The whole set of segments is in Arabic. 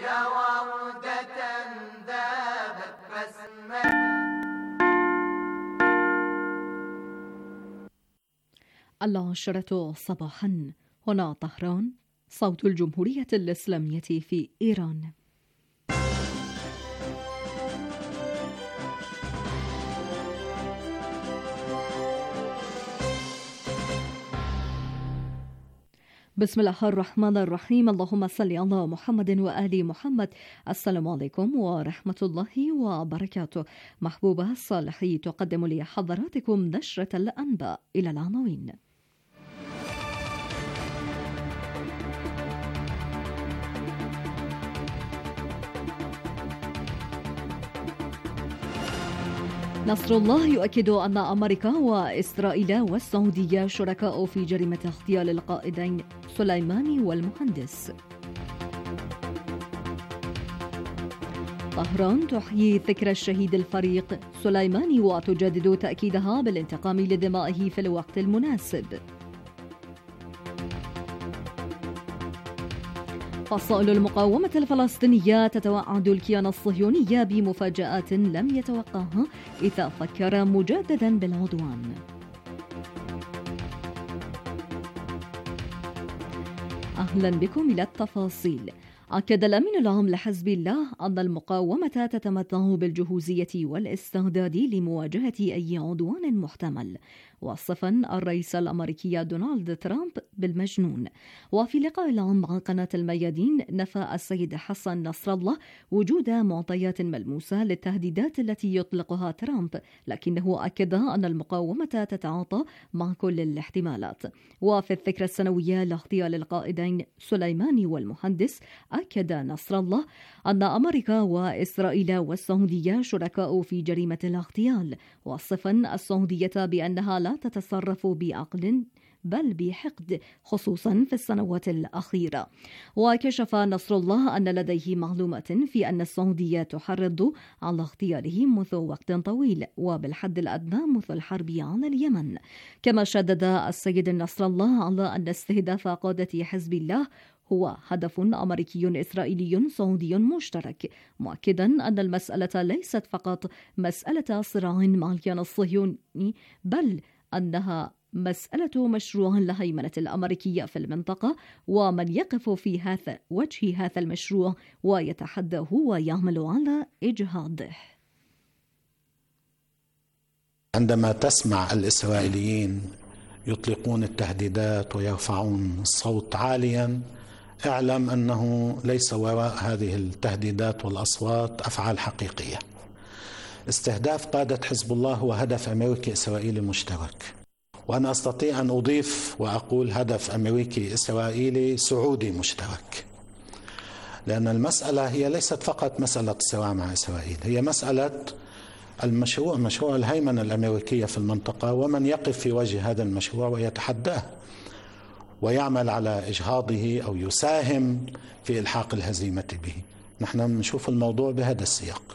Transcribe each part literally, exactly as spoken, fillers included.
يا وردة ذابت بسمة. العاشرة صباحا، هنا طهران، صوت الجمهورية الإسلامية في إيران. بسم الله الرحمن الرحيم. اللهم صل على محمد وآل محمد. السلام عليكم ورحمة الله وبركاته. محبوبة صالحي تقدم لحضراتكم نشرة الأنباء. إلى العناوين. نصر الله يؤكد أن أمريكا وإسرائيل والسعودية شركاء في جريمة اغتيال القائدين سليماني والمهندس. طهران تحيي ذكرى الشهيد الفريق سليماني وتجدد تأكيدها بالانتقام لدمائه في الوقت المناسب. فصائل المقاومة الفلسطينية تتوعد الكيان الصهيوني بمفاجآت لم يتوقعها إذا فكر مجددا بالعدوان. أهلا بكم إلى التفاصيل. أكد الأمين العام لحزب الله أن المقاومة تتمتع بالجهوزية والاستعداد لمواجهة أي عدوان محتمل، وصفا الرئيس الأمريكي دونالد ترامب بالمجنون. وفي لقاء العام مع قناة الميادين، نفى السيد حسن نصر الله وجود معطيات ملموسة للتهديدات التي يطلقها ترامب، لكنه أكد أن المقاومة تتعاطى مع كل الاحتمالات. وفي الذكرى السنوية لاغتيال القائدين سليماني والمهندس، أكد نصر الله أن أمريكا وإسرائيل والسعودية شركاء في جريمة الاغتيال، وصفا السعودية بأنها لا تتصرف بعقل بل بحقد، خصوصا في السنوات الأخيرة. وكشف نصر الله أن لديه معلومات في أن السعودية تحرض على اغتياله منذ وقت طويل، وبالحد الأدنى منذ الحرب على اليمن. كما شدد السيد نصر الله على أن استهداف قادة حزب الله هو هدف أمريكي إسرائيلي سعودي مشترك، مؤكدا أن المسألة ليست فقط مسألة صراع مع الكيان الصهيوني، بل أنها مسألة مشروع الهيمنة الأمريكية في المنطقة، ومن يقف في هذا وجه هذا المشروع ويتحداه ويعمل على إجهاضه. عندما تسمع الإسرائيليين يطلقون التهديدات ويرفعون الصوت عاليا، اعلم أنه ليس وراء هذه التهديدات والأصوات أفعال حقيقية. استهداف قادة حزب الله هو هدف أمريكي إسرائيلي مشترك، وأنا أستطيع أن أضيف وأقول هدف أمريكي إسرائيلي سعودي مشترك، لأن المسألة هي ليست فقط مسألة صراع مع إسرائيل، هي مسألة المشروع، مشروع الهيمنة الأمريكية في المنطقة، ومن يقف في وجه هذا المشروع ويتحداه ويعمل على إجهاضه أو يساهم في إلحاق الهزيمة به. نحن نشوف الموضوع بهذا السياق.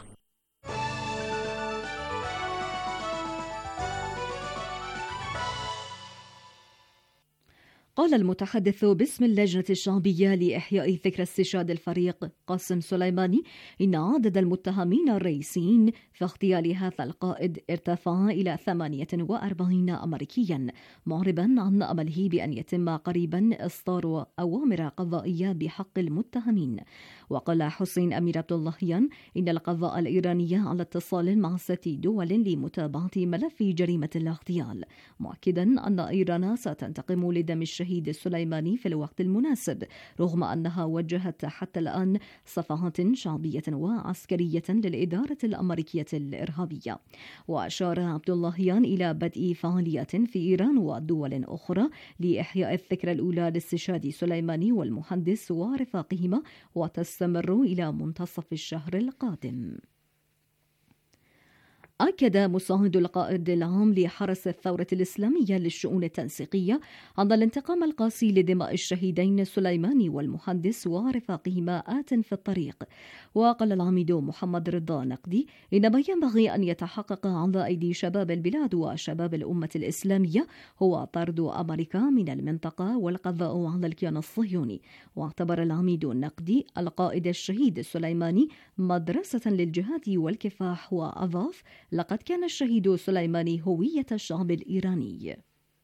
قال المتحدث باسم اللجنة الشعبية لإحياء ذكرى استشهاد الفريق قاسم سليماني إن عدد المتهمين الرئيسيين في اغتيال هذا القائد ارتفع إلى ثمانية وأربعين أمريكيا، معربا عن أمله بأن يتم قريبا إصدار أوامر قضائية بحق المتهمين. وقال حسين أمير عبد اللهيان إن القضاء الإيراني على اتصال مع ست دول لمتابعة ملف جريمة الاغتيال، مؤكدا أن إيران ستنتقم لدم الشهيد السليماني في الوقت المناسب، رغم أنها وجهت حتى الآن صفعات شعبية وعسكرية للإدارة الأمريكية الإرهابية. وأشار عبد اللهيان إلى بدء فعاليات في إيران ودول أخرى لإحياء الذكرى الأولى لاستشهاد سليماني والمهندس ورفاقهما، وتستمر إلى منتصف الشهر القادم. أكد مساعد القائد العام لحرس الثورة الإسلامية للشؤون التنسيقية أن الانتقام القاسي لدماء الشهيدين سليماني والمهندس ورفاقهما آت في الطريق. وقال العميد محمد رضا نقدي إن ما ينبغي أن يتحقق على أيدي شباب البلاد وشباب الأمة الإسلامية هو طرد أمريكا من المنطقة والقضاء على الكيان الصهيوني. واعتبر العميد النقدي القائد الشهيد سليماني مدرسة للجهاد والكفاح، وأضاف: لقد كان الشهيد سليماني هوية الشعب الإيراني.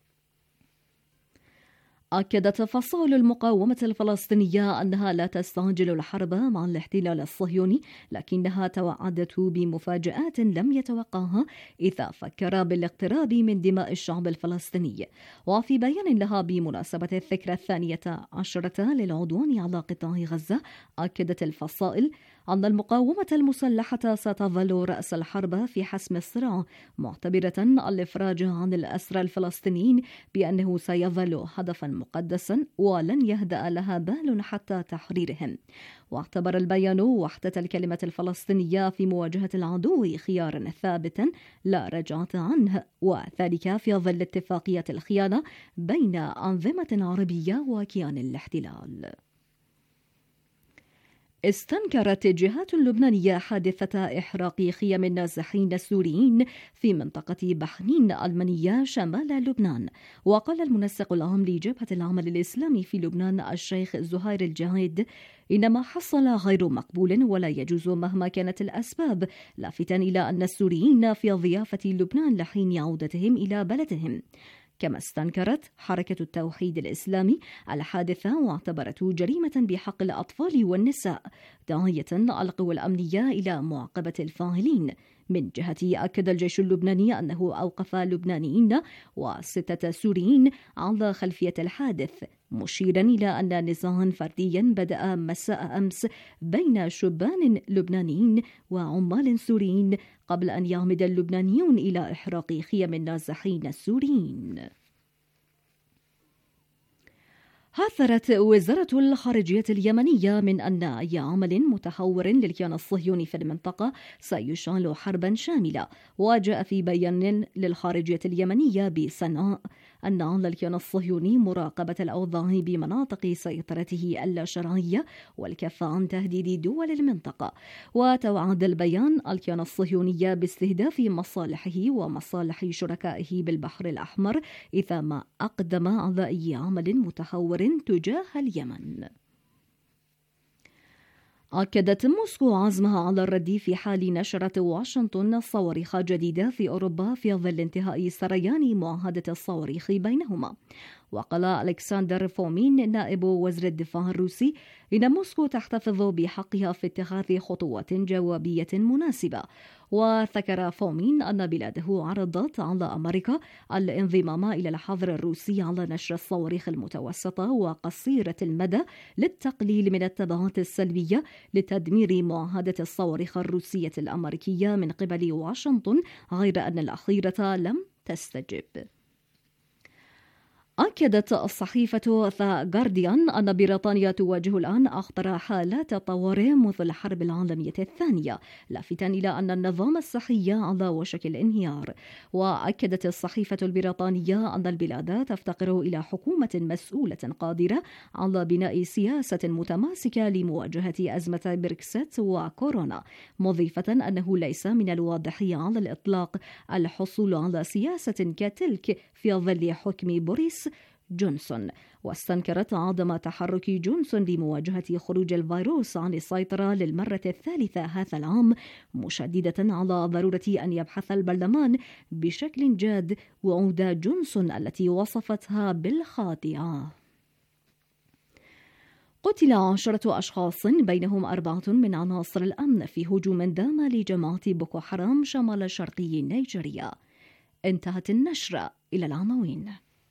أكدت فصائل المقاومة الفلسطينية أنها لا تستعجل الحرب مع الاحتلال الصهيوني، لكنها توعدت بمفاجآت لم يتوقعها إذا فكر بالاقتراب من دماء الشعب الفلسطيني. وفي بيان لها بمناسبة الذكرى الثانية عشرة للعدوان على قطاع غزة، أكدت الفصائل أن المقاومة المسلحة ستظل رأس الحرب في حسم الصراع، معتبرة الإفراج عن الأسرى الفلسطينيين بأنه سيظل هدفا مقدسا ولن يهدأ لها بال حتى تحريرهم. واعتبر البيان وحدة الكلمة الفلسطينية في مواجهة العدو خيارا ثابتا لا رجعة عنه، وذلك في ظل اتفاقية الخيانة بين أنظمة عربية وكيان الاحتلال. استنكرت جهات لبنانية حادثة إحراق خيم النازحين السوريين في منطقة بحنين المنية شمال لبنان. وقال المنسق العام لجبهة العمل الإسلامي في لبنان الشيخ زهير الجهيد إن ما حصل غير مقبول ولا يجوز مهما كانت الأسباب، لافتا إلى أن السوريين في ضيافة لبنان لحين عودتهم إلى بلدهم. كما استنكرت حركة التوحيد الإسلامي الحادثة واعتبرته جريمة بحق الأطفال والنساء، داعية القوى الأمنية إلى معاقبة الفاعلين. من جهته أكد الجيش اللبناني أنه أوقف لبنانيين وستة سوريين على خلفية الحادث، مشيرا إلى أن نزاعا فرديا بدأ مساء أمس بين شبان لبنانيين وعمال سوريين قبل أن يعمد اللبنانيون إلى إحراق خيم النازحين السوريين. حذرت وزارة الخارجية اليمنية من أن أي عمل متحور للكيان الصهيوني في المنطقة سيشعل حربا شاملة. وجاء في بيان للخارجية اليمنية بصنعاء أن على الكيان الصهيوني مراقبة الأوضاع بمناطق سيطرته اللاشرعية والكف عن تهديد دول المنطقة. وتوعد البيان الكيان الصهيوني باستهداف مصالحه ومصالح شركائه بالبحر الأحمر إذا ما أقدم على أي عمل متحور تجاه اليمن. أكدت موسكو عزمها على الرد في حال نشرت واشنطن صواريخ جديدة في أوروبا في ظل انتهاء سريان معاهدة الصواريخ بينهما. وقال ألكسندر فومين نائب وزير الدفاع الروسي إن موسكو تحتفظ بحقها في اتخاذ خطوات جوابية مناسبة. وذكر فومين أن بلاده عرضت على أمريكا الانضمام إلى الحظر الروسي على نشر الصواريخ المتوسطة وقصيرة المدى للتقليل من التبعات السلبية لتدمير معاهدة الصواريخ الروسية الأمريكية من قبل واشنطن، غير أن الأخيرة لم تستجب. أكدت الصحيفة ذا جارديان أن بريطانيا تواجه الآن أخطر حالات الطوارئ منذ الحرب العالمية الثانية، لافتا إلى أن النظام الصحي على وشك الانهيار. وأكدت الصحيفة البريطانية أن البلاد تفتقر إلى حكومة مسؤولة قادرة على بناء سياسة متماسكة لمواجهة أزمة بريكسيت وكورونا، مضيفة أنه ليس من الواضح على الإطلاق الحصول على سياسة كتلك في ظل حكم بوريس جونسون. واستنكرت عدم تحرك جونسون لمواجهة خروج الفيروس عن السيطرة للمرة الثالثة هذا العام، مشددة على ضرورة أن يبحث البرلمان بشكل جاد وعود جونسون التي وصفتها بالخاطئة. قتل عشرة أشخاص بينهم أربعة من عناصر الأمن في هجوم دام لجماعة بوكو حرام شمال شرقي نيجيريا. انتهت النشرة. إلى العناوين.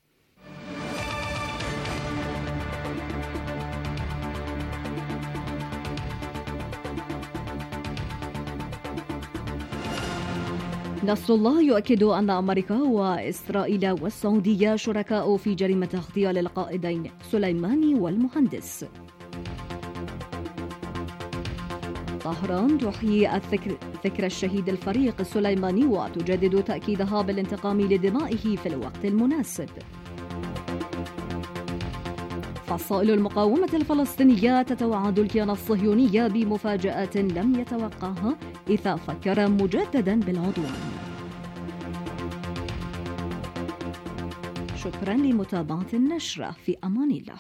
نصر الله يؤكد أن أمريكا وإسرائيل والسعودية شركاء في جريمة اغتيال القائدين سليماني والمهندس. طهران تحيي الذكر ذكر الشهيد الفريق السليماني وتجدد تأكيدها بالانتقام لدمائه في الوقت المناسب. فصائل المقاومة الفلسطينية تتوعد الكيان الصهيوني بمفاجآت لم يتوقعها إذا فكر مجددا بالعدوان. شكرا لمتابعة النشرة، في أمان الله.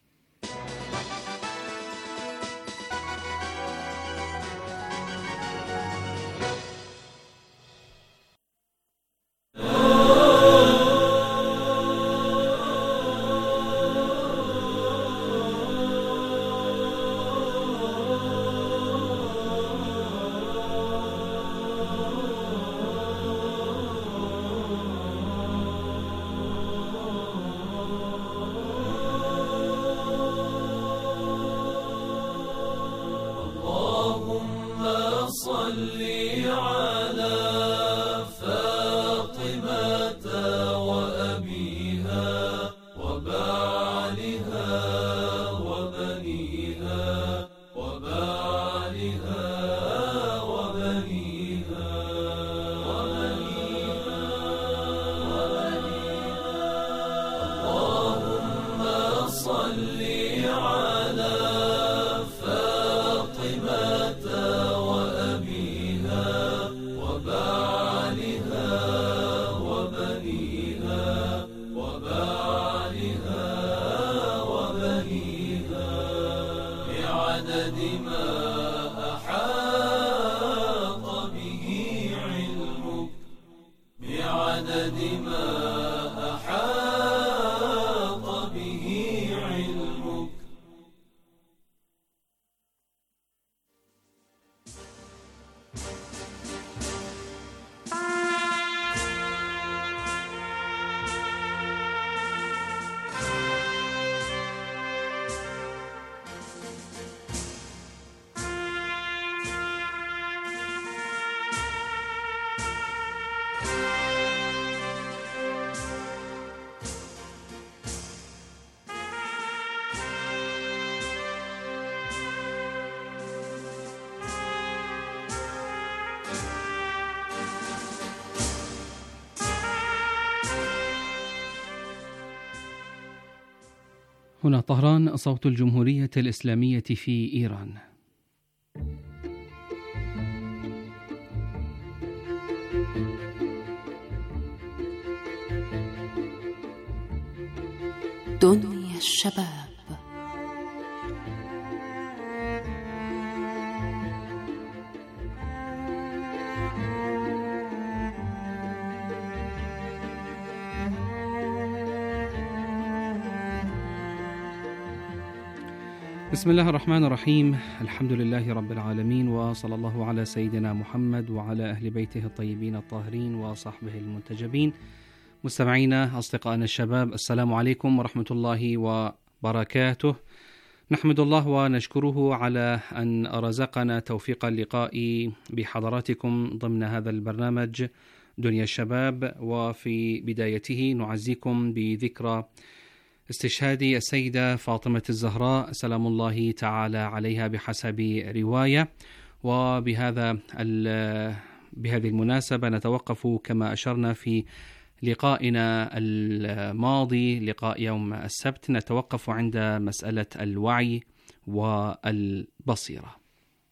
هنا طهران، صوت الجمهورية الإسلامية في إيران. دنيا الشباب. بسم الله الرحمن الرحيم، الحمد لله رب العالمين، وصلى الله على سيدنا محمد وعلى أهل بيته الطيبين الطاهرين وصحبه المنتجبين. مستمعينا أصدقائنا الشباب، السلام عليكم ورحمة الله وبركاته. نحمد الله ونشكره على أن رزقنا توفيق اللقاء بحضراتكم ضمن هذا البرنامج دنيا الشباب. وفي بدايته نعزيكم بذكرى استشهاد السيدة فاطمة الزهراء سلام الله تعالى عليها بحسب رواية. وبهذا بهذه المناسبة نتوقف كما أشرنا في لقائنا الماضي، لقاء يوم السبت، نتوقف عند مسألة الوعي والبصيرة.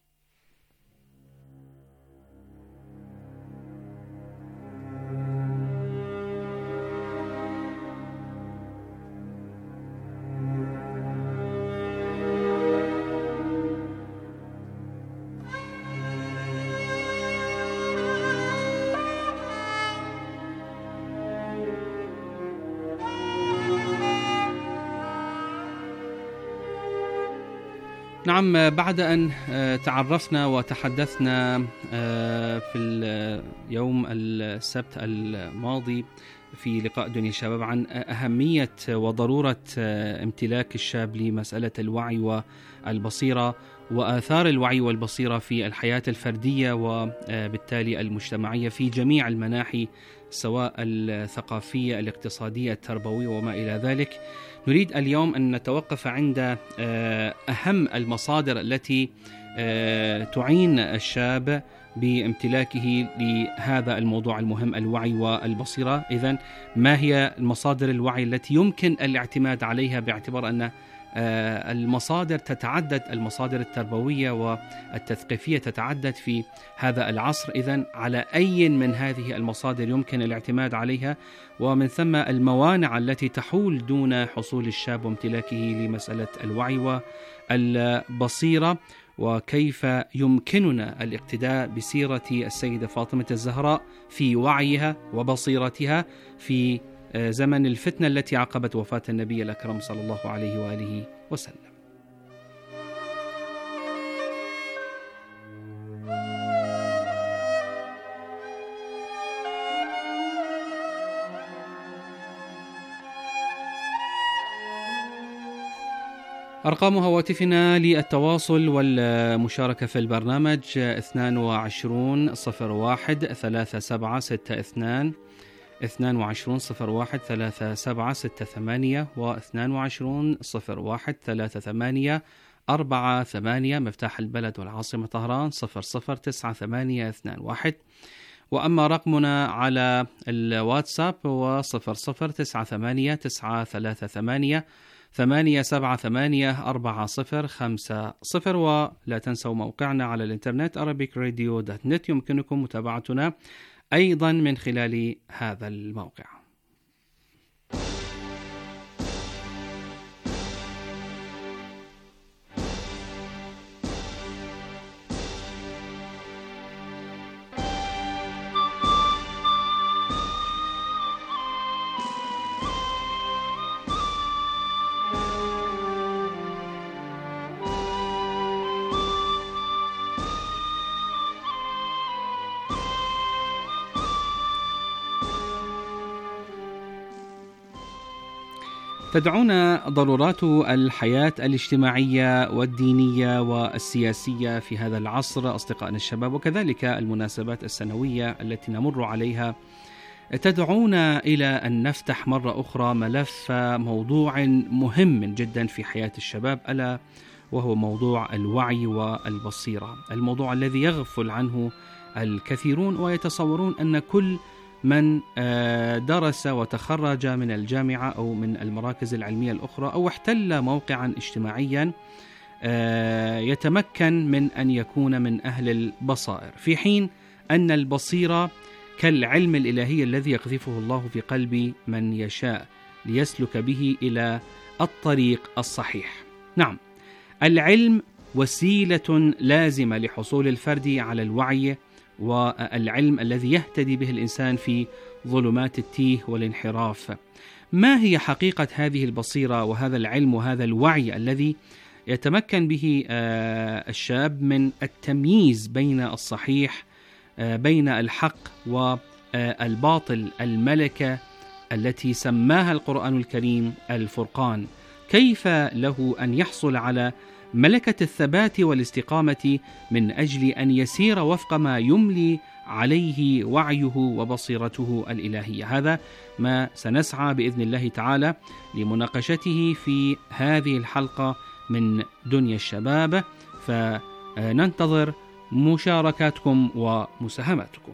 نعم، بعد أن تعرفنا وتحدثنا في اليوم السبت الماضي في لقاء دنيا الشباب عن أهمية وضرورة امتلاك الشاب لمسألة الوعي والبصيرة وآثار الوعي والبصيرة في الحياة الفردية وبالتالي المجتمعية في جميع المناحي، سواء الثقافية، الاقتصادية، التربوية وما إلى ذلك، نريد اليوم أن نتوقف عند أهم المصادر التي تعين الشاب بامتلاكه لهذا الموضوع المهم، الوعي والبصيرة. إذن ما هي المصادر الوعي التي يمكن الاعتماد عليها، باعتبار أن المصادر تتعدد، المصادر التربوية والتثقيفية تتعدد في هذا العصر. إذن على أي من هذه المصادر يمكن الاعتماد عليها، ومن ثم الموانع التي تحول دون حصول الشاب وامتلاكه لمسألة الوعي والبصيرة، وكيف يمكننا الاقتداء بسيرة السيدة فاطمة الزهراء في وعيها وبصيرتها في زمن الفتنة التي عقبت وفاة النبي الأكرم صلى الله عليه وآله وسلم. أرقام هواتفنا للتواصل والمشاركة في البرنامج اثنان وعشرون صفر واحد ثلاثة سبعة ستة اثنان، اثنان وعشرون صفر واحد ثلاثة سبعة ستة ثمانية، واثنان وعشرون صفر واحد ثلاثة ثمانية أربعة ثمانية، مفتاح البلد والعاصمة طهران صفر صفر تسعة ثمانية اثنان واحد. وأما رقمنا على الواتساب هو صفر صفر تسعة ثمانية تسعة ثلاثة ثمانية ثمانية سبعة ثمانية أربعة صفر خمسة صفر. ولا تنسوا موقعنا على الإنترنت arabic radio dot net، يمكنكم متابعتنا أيضا من خلال هذا الموقع. تدعونا ضرورات الحياة الاجتماعية والدينية والسياسية في هذا العصر أصدقائنا الشباب، وكذلك المناسبات السنوية التي نمر عليها، تدعونا إلى أن نفتح مرة أخرى ملف موضوع مهم جدا في حياة الشباب، ألا وهو موضوع الوعي والبصيرة، الموضوع الذي يغفل عنه الكثيرون ويتصورون أن كل من درس وتخرج من الجامعة أو من المراكز العلمية الأخرى أو احتل موقعا اجتماعيا يتمكن من أن يكون من أهل البصائر، في حين أن البصيرة كالعلم الإلهي الذي يقذفه الله في قلب من يشاء ليسلك به إلى الطريق الصحيح. نعم، العلم وسيلة لازمة لحصول الفرد على الوعي والعلم الذي يهتدي به الإنسان في ظلمات التيه والانحراف. ما هي حقيقة هذه البصيرة وهذا العلم وهذا الوعي الذي يتمكن به الشاب من التمييز بين الصحيح، بين الحق والباطل، الملكة التي سماها القرآن الكريم الفرقان؟ كيف له أن يحصل على ملكة الثبات والاستقامة من أجل أن يسير وفق ما يملي عليه وعيه وبصيرته الإلهية؟ هذا ما سنسعى بإذن الله تعالى لمناقشته في هذه الحلقة من دنيا الشباب، فننتظر مشاركاتكم ومساهماتكم.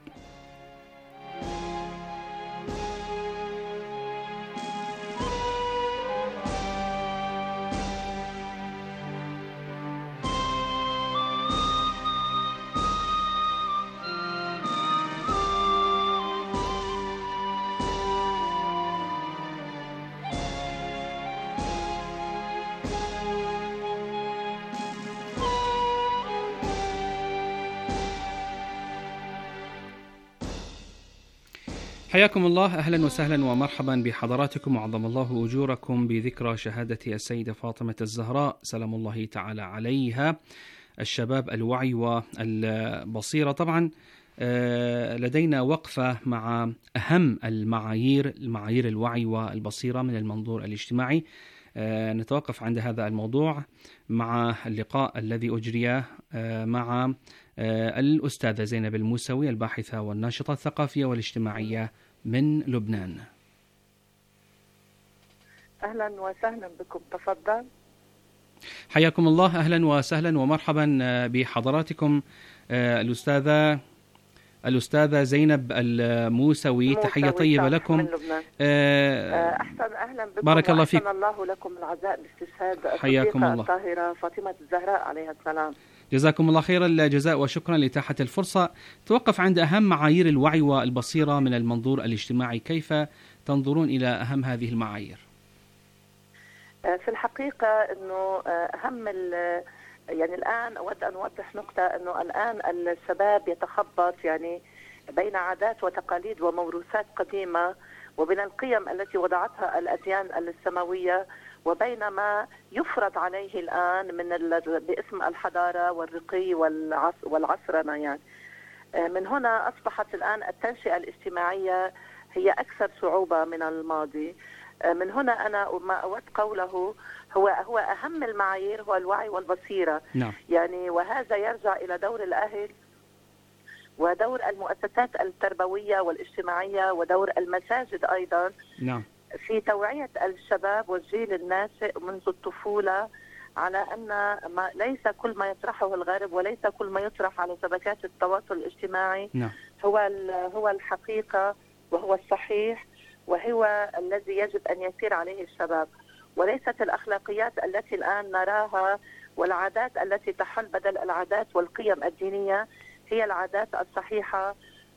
حياكم الله، أهلا وسهلا ومرحبا بحضراتكم، وعظم الله أجوركم بذكرى شهادة السيدة فاطمة الزهراء سلام الله تعالى عليها. الشباب، الوعي والبصيرة. طبعا لدينا وقفة مع أهم المعايير المعايير الوعي والبصيرة من المنظور الاجتماعي. نتوقف عند هذا الموضوع مع اللقاء الذي أجري مع الأستاذة زينب الموسوي، الباحثة والناشطة الثقافية والاجتماعية من لبنان. أهلا وسهلا بكم، تفضل. حياكم الله، أهلا وسهلا ومرحبا بحضراتكم. الأستاذة الأستاذة زينب الموسوي، تحية طيبة لكم. من لبنان. أحسن أهلا بكم. بارك الله فيك. أحسن الله لكم العزاء باستشهاد حياكم الله. الطاهرة فاطمة الزهراء عليها السلام. جزاكم الله خير الجزاء وشكرا لإتاحة الفرصة. توقف عند أهم معايير الوعي والبصيرة من المنظور الاجتماعي، كيف تنظرون إلى أهم هذه المعايير؟ في الحقيقة أنه أهم يعني الآن أود أن أوضح نقطة، أنه الآن الشباب يتخبط يعني بين عادات وتقاليد وموروثات قديمة وبين القيم التي وضعتها الأديان السماوية وبين ما يفرض عليه الآن من باسم الحضارة والرقي والعصرنة. يعني من هنا أصبحت الآن التنشئة الاجتماعية هي أكثر صعوبة من الماضي. من هنا أنا ما أود قوله هو هو أهم المعايير هو الوعي والبصيرة. نعم. يعني وهذا يرجع إلى دور الأهل ودور المؤسسات التربوية والاجتماعية ودور المساجد أيضا. نعم. في توعية الشباب والجيل الناشئ منذ الطفولة على أن ما ليس كل ما يطرحه الغرب وليس كل ما يطرح على شبكات التواصل الاجتماعي نعم. هو هو الحقيقة وهو الصحيح وهو الذي يجب أن يسير عليه الشباب، وليست الأخلاقيات التي الآن نراها والعادات التي تحل بدل العادات والقيم الدينية هي العادات الصحيحة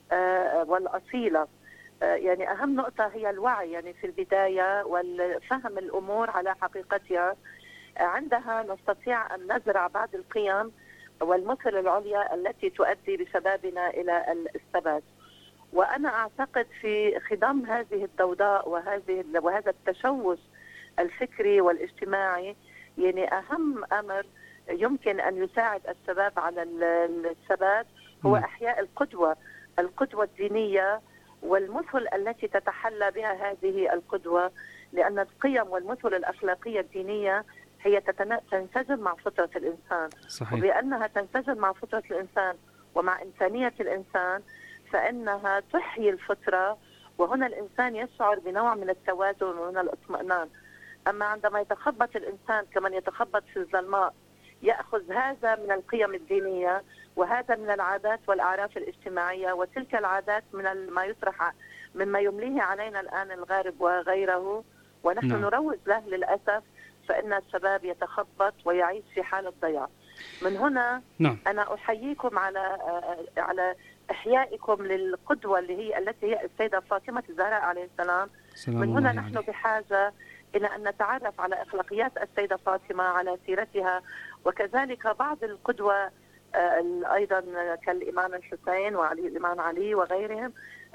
والأصيلة. يعني أهم نقطة هي الوعي يعني في البداية والفهم الأمور على حقيقتها. عندها نستطيع أن نزرع بعض القيم والمثل العليا التي تؤدي بشبابنا إلى الثبات. وأنا أعتقد في خضم هذه الضوضاء وهذه وهذا التشوش الفكري والاجتماعي يعني أهم أمر يمكن أن يساعد الشباب على الثبات هو إحياء القدوة القدوة الدينية والمثل التي تتحلى بها هذه القدوة، لأن القيم والمثل الأخلاقية الدينية هي تنسجم مع فطرة الإنسان. صحيح. وبأنها تنسجم مع فطرة الإنسان ومع إنسانية الإنسان فإنها تحيي الفطرة، وهنا الإنسان يشعر بنوع من التوازن ومن الاطمئنان. أما عندما يتخبط الإنسان كمن يتخبط في الظلماء يأخذ هذا من القيم الدينية وهذا من العادات والأعراف الاجتماعية وتلك العادات من ما يطرح مما يمليه علينا الآن الغرب وغيره ونحن نعم. نروج له للأسف، فإن الشباب يتخبط ويعيش في حالة ضياع. من هنا نعم. أنا أحييكم على على إحيائكم للقدوة اللي هي التي هي السيدة فاطمة الزهراء عليه السلام. من هنا نحن عليه. بحاجة إلى أن نتعرف على أخلاقيات السيدة فاطمة على سيرتها، وكذلك بعض القدوة أيضا كالإمام الحسين وعلي الإمام علي وغيرهم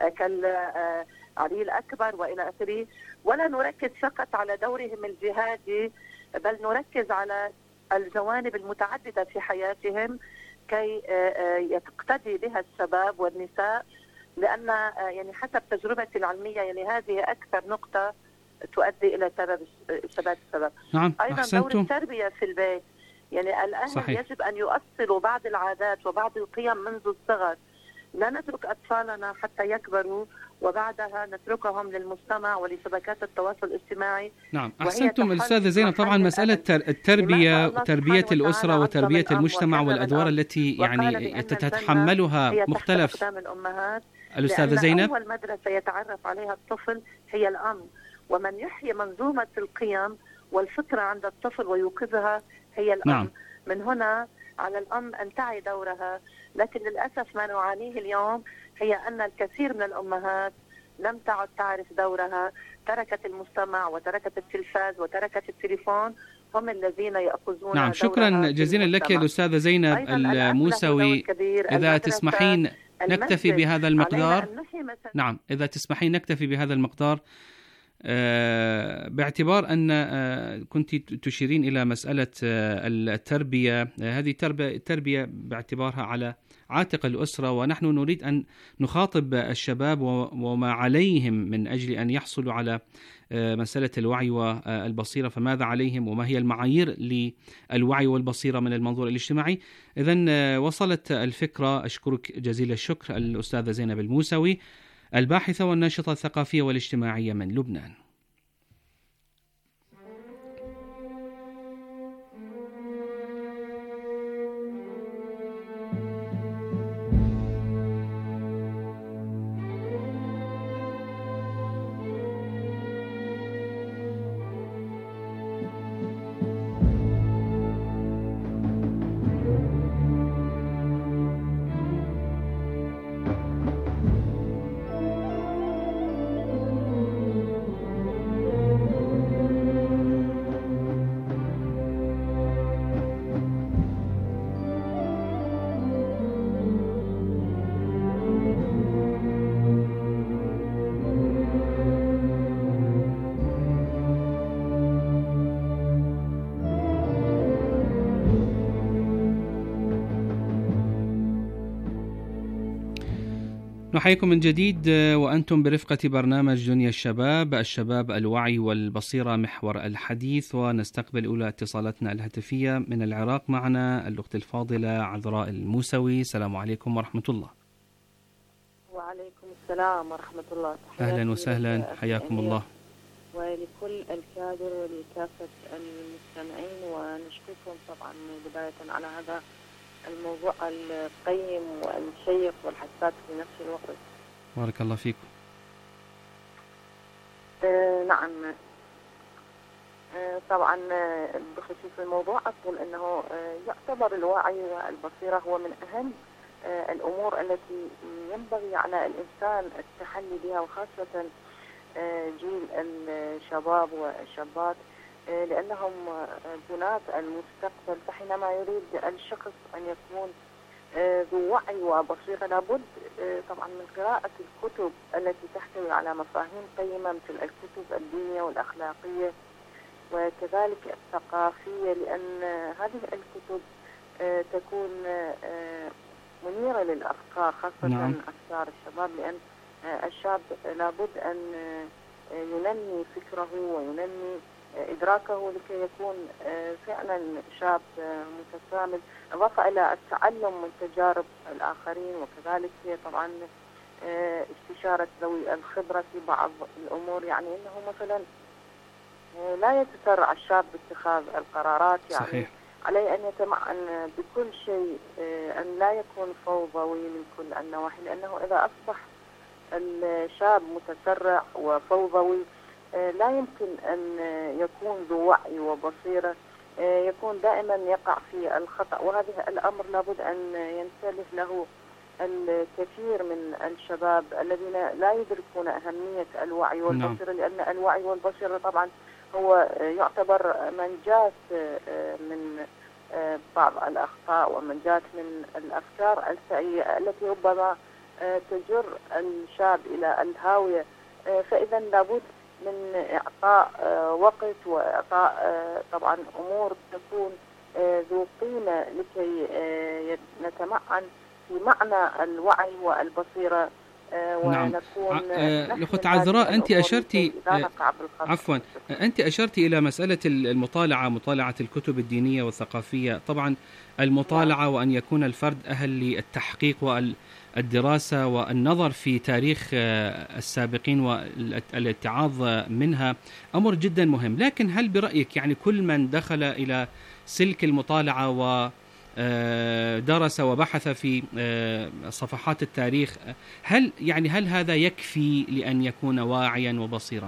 كالعلي الأكبر وإلى آخره، ولا نركز فقط على دورهم الجهادي بل نركز على الجوانب المتعددة في حياتهم كي يقتدي بها الشباب والنساء، لأن يعني حسب تجربتي العلمية يعني هذه أكثر نقطة تؤدي إلى سبب ثبات الشباب. نعم. أيضا أحسنتم. دور التربية في البيت، يعني الأهل صحيح. يجب أن يؤصلوا بعض العادات وبعض القيم منذ الصغر، لا نترك أطفالنا حتى يكبروا وبعدها نتركهم للمجتمع ولشبكات التواصل الاجتماعي. نعم. أحسنتم الأستاذة زينب. طبعا مسألة التربية وتربية الأسرة وتربية المجتمع والأدوار التي يعني تتحملها مختلف. الأستاذة زينب، أول مدرسة يتعرف عليها الطفل هي الأم، ومن يحيي منظومة القيم والفطرة عند الطفل ويوقظها هي الأم. نعم. من هنا على الأم أن تعي دورها، لكن للأسف ما نعانيه اليوم هي أن الكثير من الأمهات لم تعد تعرف دورها، تركت المجتمع وتركت التلفاز وتركت التليفون، هم الذين يأخذون. نعم. شكرا جزيلا لك الأستاذة زينب الموسوي. إذا تسمحين نكتفي بهذا المقدار. نعم. إذا تسمحين نكتفي بهذا المقدار أه باعتبار أن أه كنت تشيرين إلى مسألة أه التربية. أه هذه التربية, التربية باعتبارها على عاتق الأسرة، ونحن نريد أن نخاطب الشباب وما عليهم من أجل أن يحصلوا على أه مسألة الوعي والبصيرة، فماذا عليهم وما هي المعايير للوعي والبصيرة من المنظور الاجتماعي. إذن أه وصلت الفكرة. أشكرك جزيل الشكر الأستاذة زينب الموسوي، الباحثة والناشطة الثقافية والاجتماعية من لبنان. نحييكم من جديد وأنتم برفقة برنامج دنيا الشباب. الشباب، الوعي والبصيرة محور الحديث، ونستقبل أولى اتصالاتنا الهاتفية من العراق. معنا الأخت الفاضلة عذراء الموسوي. السلام عليكم ورحمة الله. وعليكم السلام ورحمة الله. أهلا وسهلا، حياكم الله. ولكل الكادر ولكافة المستمعين، ونشكركم طبعا بداية على هذا الموضوع القيم والشيق والحساس في نفس الوقت. بارك الله فيكم. آه نعم، آه طبعا بخصوص الموضوع أقول أنه آه يعتبر الوعي والبصيرة هو من أهم آه الأمور التي ينبغي على الإنسان التحلي بها، وخاصة آه جيل الشباب والشابات، لأنهم بناة المستقبل. فحينما يريد الشخص أن يكون ذو وعي وبصيرة لابد طبعا من قراءة الكتب التي تحتوي على مفاهيم قيمة، مثل الكتب الدينية والأخلاقية وكذلك الثقافية، لأن هذه الكتب تكون منيرة للأفكار، خاصة نعم. أفكار الشباب، لأن الشاب لابد أن ينمي فكره وينمي إدراكه لكي يكون فعلا شاب متكامل، إضافة إلى التعلم من تجارب الآخرين، وكذلك طبعا استشارة ذوي الخبرة في بعض الأمور. يعني أنه مثلا لا يتسرع الشاب باتخاذ القرارات، يعني صحيح. عليه أن يتمعن بكل شيء، أن لا يكون فوضوي من كل النواحي، لأنه إذا أصبح الشاب متسرع وفوضوي لا يمكن أن يكون ذو وعي وبصيرة، يكون دائما يقع في الخطأ، وهذا الأمر لابد أن ينتبه له الكثير من الشباب الذين لا يدركون أهمية الوعي والبصيرة. نعم. لأن الوعي والبصيرة طبعا هو يعتبر منجاة من بعض الأخطاء ومنجاة من الأفكار السيئة التي ربما تجر الشاب إلى الهاوية. فإذا لابد من إعطاء وقت وإعطاء طبعا أمور تكون ذو قيمة لكي نتمعن في معنى الوعي والبصيرة، ونكون نعم. الأخت عذراء، أنت أشرتي عفوا أنت أشرتي إلى مسألة المطالعة، مطالعة الكتب الدينية والثقافية. طبعا المطالعة وأن يكون الفرد أهل للتحقيق والدراسة والنظر في تاريخ السابقين والاتعاظ منها أمر جدا مهم، لكن هل برأيك يعني كل من دخل إلى سلك المطالعة و درس وبحث في صفحات التاريخ، هل يعني هل هذا يكفي لأن يكون واعيا وبصيرا؟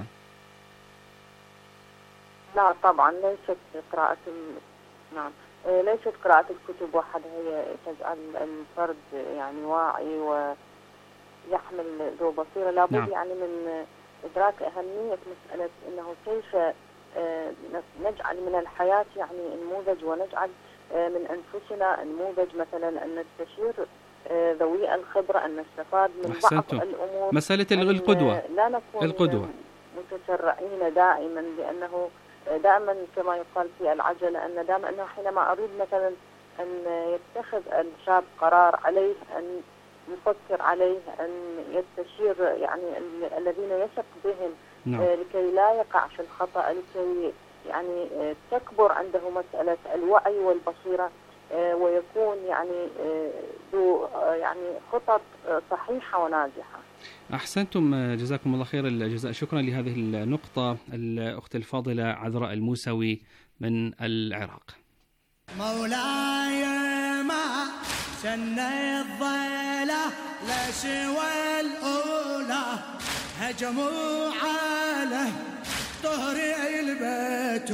لا طبعا، ليست قراءة نعم ليست قراءة الكتب وحدها هي تجعل الفرد يعني واعي ويحمل ذو بصيرة. لابد نعم. يعني من إدراك أهمية مسألة أنه كيف نجعل من الحياة يعني نموذج، ونجعل من أنفسنا نموذج، مثلا أن نستشير ذوي الخبرة، أن نستفاد من أحسنتم. بعض الأمور، مسألة القدوة، لا نكون القدوة. متسرعين دائما، لأنه دائما كما يقال في العجلة، أن دائما أنه حينما أريد مثلا أن يتخذ الشاب قرار عليه أن يفكر، عليه أن يستشير يعني الذين يثق بهم نعم. لكي لا يقع في الخطأ، لكي يعني تكبر عنده مسألة الوعي والبصيرة، ويكون يعني ذو يعني خطط صحيحة وناجحة. أحسنتم، جزاكم الله خير الجزاء. شكرا لهذه النقطة الأخت الفاضلة عذراء الموسوي من العراق. مولاي ما سن الضيلة لسوى الأولى هجموا عليه طهري البيت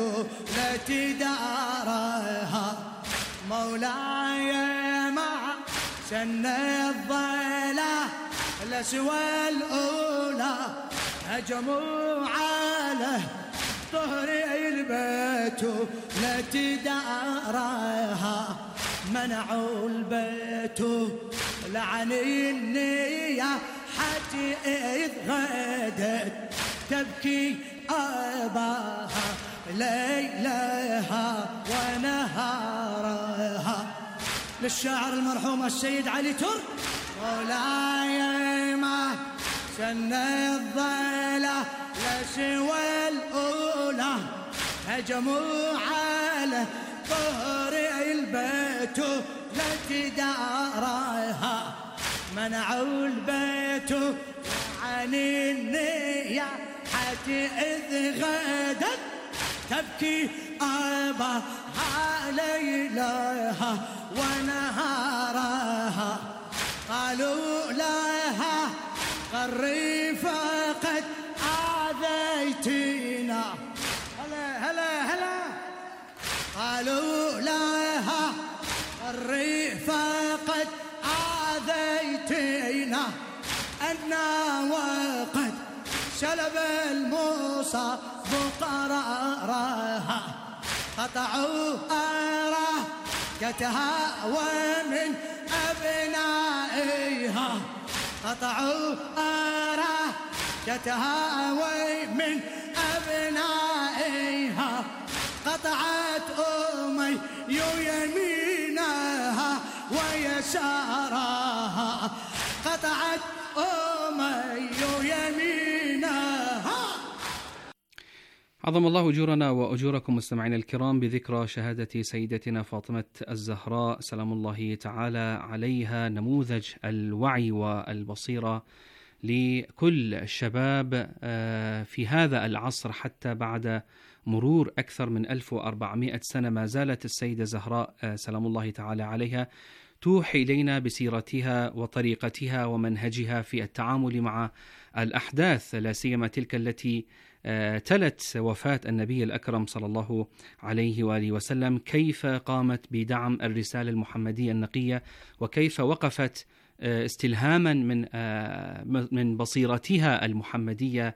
لتدارها. مولاي ما سن الضيلة لسوى الأولى هجموا عليه طهري البيت لتدارها. منعوا البيت لعني النية حتى إذ غدت تبكي أباها ليلها ونهارها. للشاعر المرحوم السيد علي ترك. مولاي ما سنة الضيلة لسوى الأولى هجموا على ظهر البيت التي دارها منعوا البيت عن النية حتى إذ غدت تبكي أباها ليلها ونهارها قالوا لها قري فقد آذيتنا هلا هلا هلا قالوا لها قري فقد آذيتنا أنا وقد سلب المصاب قرارها قطعوا أراكتها ومن أبنائها قطعوا أراكتها ومن أبنائها قطعت أمي يمينها ويسارها قطعت أمي يمينها. عظم الله أجورنا وأجوركم مستمعينا الكرام بذكرى شهادة سيدتنا فاطمة الزهراء سلام الله تعالى عليها، نموذج الوعي والبصيرة لكل الشباب في هذا العصر. حتى بعد مرور أكثر من ألف وأربعمائة سنة ما زالت السيدة زهراء سلام الله تعالى عليها توحي إلينا بسيرتها وطريقتها ومنهجها في التعامل مع الأحداث، لا سيما تلك التي تلت وفاة النبي الأكرم صلى الله عليه وآله وسلم، كيف قامت بدعم الرسالة المحمدية النقية، وكيف وقفت استلهاما من من بصيرتها المحمدية،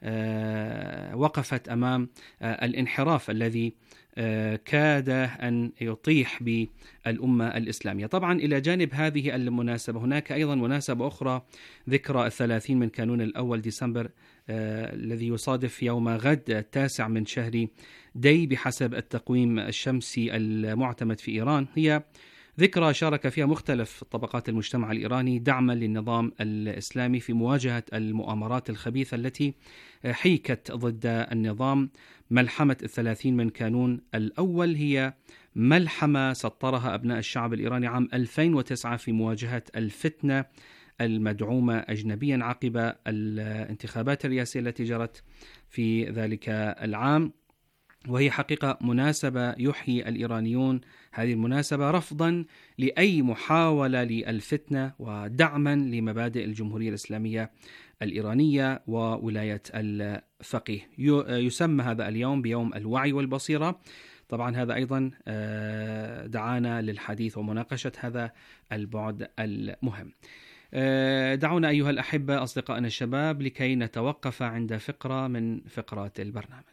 وقفت أمام الانحراف الذي كاد أن يطيح بالأمة الإسلامية. طبعا إلى جانب هذه المناسبة هناك أيضا مناسبة أخرى، ذكرى الثلاثين من كانون الأول ديسمبر الذي يصادف يوم غد التاسع من شهر دي بحسب التقويم الشمسي المعتمد في إيران. هي ذكرى شارك فيها مختلف طبقات المجتمع الإيراني دعما للنظام الإسلامي في مواجهة المؤامرات الخبيثة التي حيكت ضد النظام. ملحمة الثلاثين من كانون الأول هي ملحمة سطرها أبناء الشعب الإيراني عام ألفين وتسعة في مواجهة الفتنة المدعومة أجنبيا عقب الانتخابات الرئاسية التي جرت في ذلك العام، وهي حقيقة مناسبة يحيي الإيرانيون هذه المناسبة رفضا لأي محاولة للفتنة ودعما لمبادئ الجمهورية الإسلامية الإيرانية وولاية الفقيه. يسمى هذا اليوم بيوم الوعي والبصيرة. طبعا هذا أيضا دعانا للحديث ومناقشة هذا البعد المهم. دعونا أيها الأحبة أصدقائنا الشباب لكي نتوقف عند فقرة من فقرات البرنامج.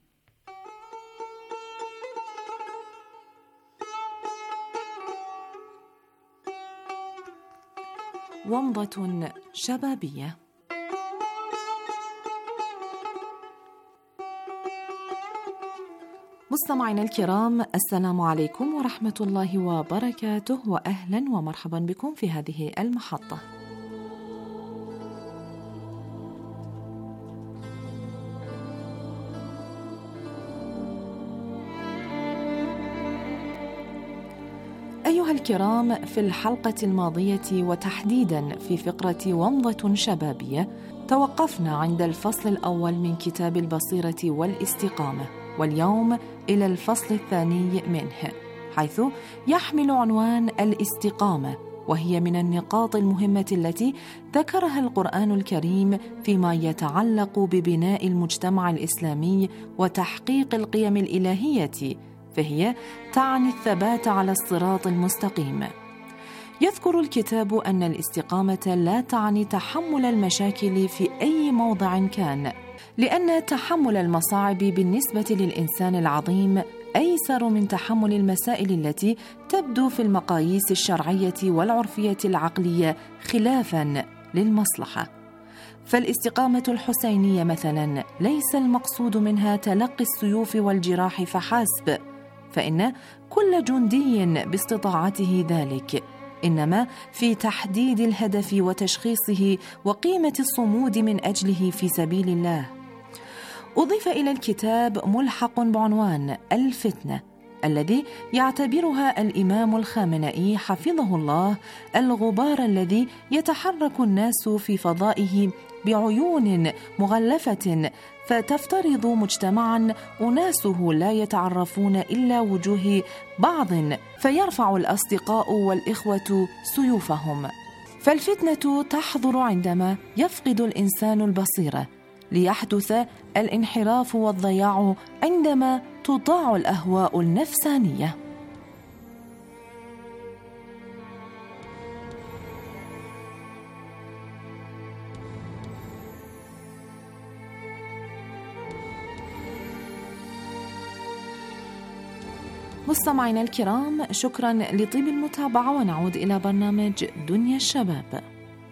ومضة شبابية. مستمعينا الكرام، السلام عليكم ورحمة الله وبركاته، وأهلا ومرحبا بكم في هذه المحطة. أيها الكرام، في الحلقة الماضية وتحديدا في فقرة ومضة شبابية توقفنا عند الفصل الأول من كتاب البصيرة والاستقامة، واليوم إلى الفصل الثاني منه، حيث يحمل عنوان الاستقامة، وهي من النقاط المهمة التي ذكرها القرآن الكريم فيما يتعلق ببناء المجتمع الإسلامي وتحقيق القيم الإلهية، فهي تعني الثبات على الصراط المستقيم. يذكر الكتاب أن الاستقامة لا تعني تحمل المشاكل في أي موضع كان، لأن تحمل المصاعب بالنسبة للإنسان العظيم أيسر من تحمل المسائل التي تبدو في المقاييس الشرعية والعرفية العقلية خلافاً للمصلحة. فالاستقامة الحسينية مثلاً ليس المقصود منها تلقي السيوف والجراح فحسب، فإن كل جندي باستطاعته ذلك إنما في تحديد الهدف وتشخيصه وقيمة الصمود من أجله في سبيل الله. أضيف إلى الكتاب ملحق بعنوان الفتنة، الذي يعتبرها الإمام الخامنئي حفظه الله الغبار الذي يتحرك الناس في فضائه بعيون مغلفة، فتفترض مجتمعاً أناسه لا يتعرفون إلا وجوه بعض، فيرفع الأصدقاء والإخوة سيوفهم. فالفتنة تحضر عندما يفقد الإنسان البصيرة، ليحدث الانحراف والضياع عندما تطاع الأهواء النفسانية. مستمعينا الكرام، شكرا لطيب المتابعة، ونعود إلى برنامج دنيا الشباب.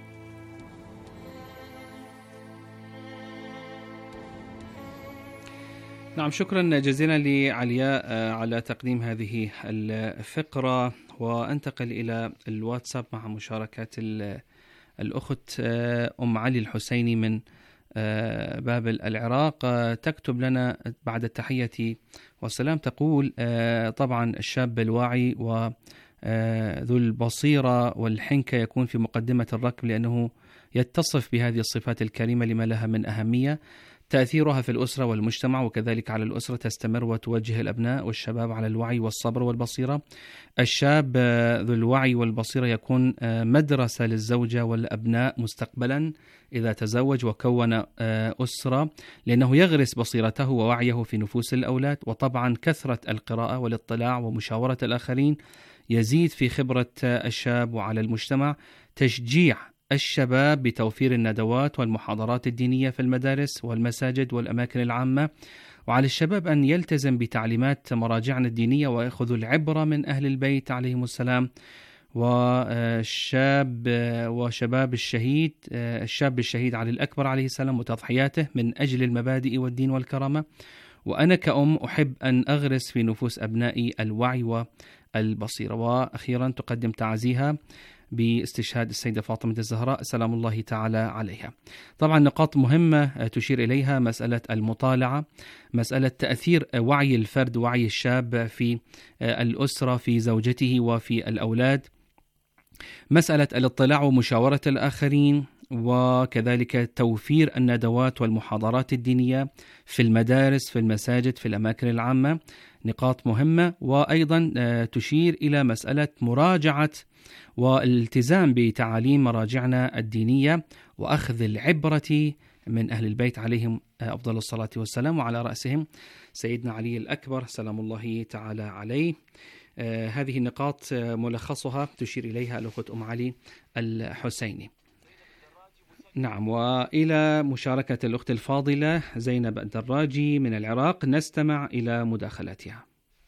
نعم، شكرا جزيلا لعلياء على تقديم هذه الفقرة، وأنتقل إلى الواتساب مع مشاركات الأخت أم علي الحسيني من بابل العراق. تكتب لنا بعد التحية والسلام، تقول طبعا الشاب الواعي وذو البصيرة والحنكة يكون في مقدمة الركب، لأنه يتصف بهذه الصفات الكريمة لما لها من أهمية. تأثيرها في الأسرة والمجتمع، وكذلك على الأسرة تستمر وتوجه الأبناء والشباب على الوعي والصبر والبصيرة. الشاب ذو الوعي والبصيرة يكون مدرسة للزوجة والأبناء مستقبلا إذا تزوج وكون أسرة، لأنه يغرس بصيرته ووعيه في نفوس الأولاد. وطبعا كثرة القراءة والاطلاع ومشاورة الآخرين يزيد في خبرة الشاب وعلى المجتمع. تشجيع الشباب بتوفير الندوات والمحاضرات الدينية في المدارس والمساجد والأماكن العامة، وعلى الشباب أن يلتزم بتعليمات مراجعنا الدينية ويأخذ العبرة من أهل البيت عليهم السلام. والشاب وشباب الشهيد الشاب الشهيد علي الأكبر عليه السلام وتضحياته من أجل المبادئ والدين والكرامة. وأنا كأم أحب أن أغرس في نفوس أبنائي الوعي والبصيرة. وأخيرا تقدم تعزيها باستشهاد السيدة فاطمة الزهراء سلام الله تعالى عليها. طبعا نقاط مهمة تشير إليها: مسألة المطالعة، مسألة تأثير وعي الفرد وعي الشاب في الأسرة في زوجته وفي الأولاد، مسألة الاطلاع ومشاورة الآخرين، وكذلك توفير الندوات والمحاضرات الدينية في المدارس في المساجد في الأماكن العامة. نقاط مهمة. وأيضا تشير إلى مسألة مراجعة والالتزام بتعاليم مراجعنا الدينية وأخذ العبرة من أهل البيت عليهم أفضل الصلاة والسلام، وعلى رأسهم سيدنا علي الأكبر سلام الله تعالى عليه. آه هذه النقاط ملخصها تشير إليها الأخت أم علي الحسيني. نعم، وإلى مشاركة الأخت الفاضلة زينب الدراجي من العراق، نستمع إلى مداخلاتها.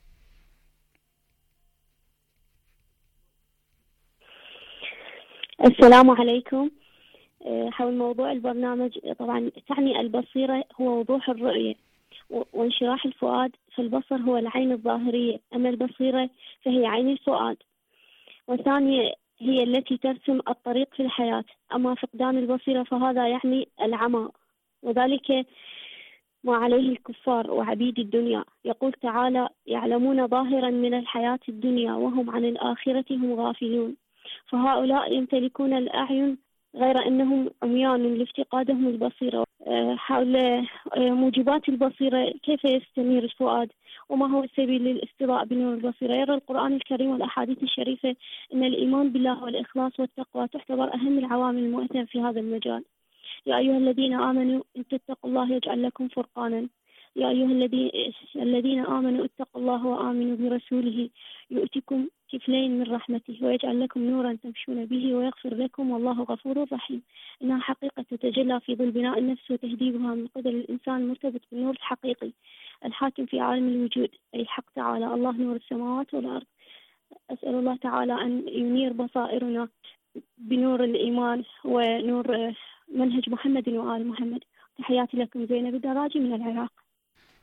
السلام عليكم. حول موضوع البرنامج، طبعا تعني البصيرة هو وضوح الرؤية وانشراح الفؤاد، فالبصر هو العين الظاهرية، أما البصيرة فهي عين الفؤاد، والثانية هي التي ترسم الطريق في الحياة. أما فقدان البصيرة فهذا يعني العمى، وذلك ما عليه الكفار وعبيد الدنيا. يقول تعالى: يعلمون ظاهرا من الحياة الدنيا وهم عن الآخرة هم غافلون. فهؤلاء يمتلكون الأعين غير أنهم عميان لافتقادهم البصيرة. حول موجبات البصيرة، كيف يستنير الفؤاد وما هو السبيل للاستضاء بنور البصيرة؟ يرى القرآن الكريم والأحاديث الشريفة أن الإيمان بالله والإخلاص والتقوى تعتبر أهم العوامل المؤثرة في هذا المجال. يا أيها الذين آمنوا إن تتقوا الله يجعل لكم فرقانا. يا أيها الذين آمنوا اتقوا الله وآمنوا برسوله يؤتكم كفلين من رحمته ويجعل لكم نورا تمشون به ويغفر لكم والله غفور رحيم. إنها حقيقة تتجلى في ظل بناء النفس وتهذيبها من قبل الإنسان المرتبط بالنور الحقيقي الحاكم في عالم الوجود، أي الحق تعالى، الله نور السماوات والأرض. أسأل الله تعالى أن ينير بصائرنا بنور الإيمان ونور منهج محمد وآل محمد. تحياتي لكم، زينب الدراجي من العراق.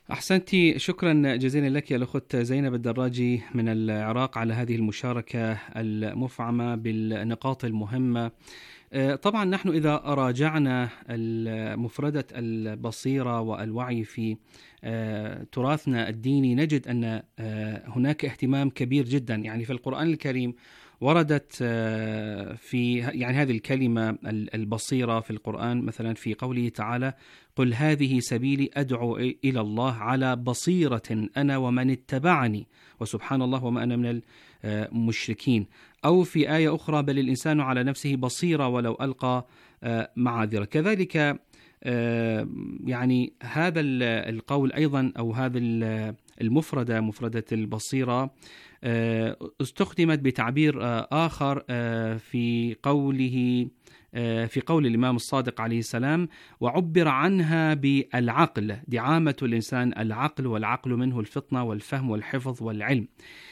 أحسنتي، شكرا جزيلا لك يا الأخت زينب الدراجي من العراق على هذه المشاركة المفعمة بالنقاط المهمة. طبعا نحن إذا راجعنا مفردة البصيرة والوعي في تراثنا الديني نجد أن هناك اهتمام كبير جدا. يعني في القرآن الكريم وردت في يعني هذه الكلمة البصيرة في القرآن مثلا في قوله تعالى: قل هذه سبيلي أدعو إلى الله على بصيرة أنا ومن اتبعني وسبحان الله وما أنا من المشركين. أو في آية أخرى: بل الإنسان على نفسه بصيرة ولو ألقى معاذيره. كذلك يعني هذا القول أيضا أو هذا المفردة مفردة البصيرة استخدمت بتعبير آخر في قوله في قول الإمام الصادق عليه السلام: وعبر عنها بالعقل، دعامة الإنسان العقل، والعقل منه الفطنة والفهم والحفظ والعلم.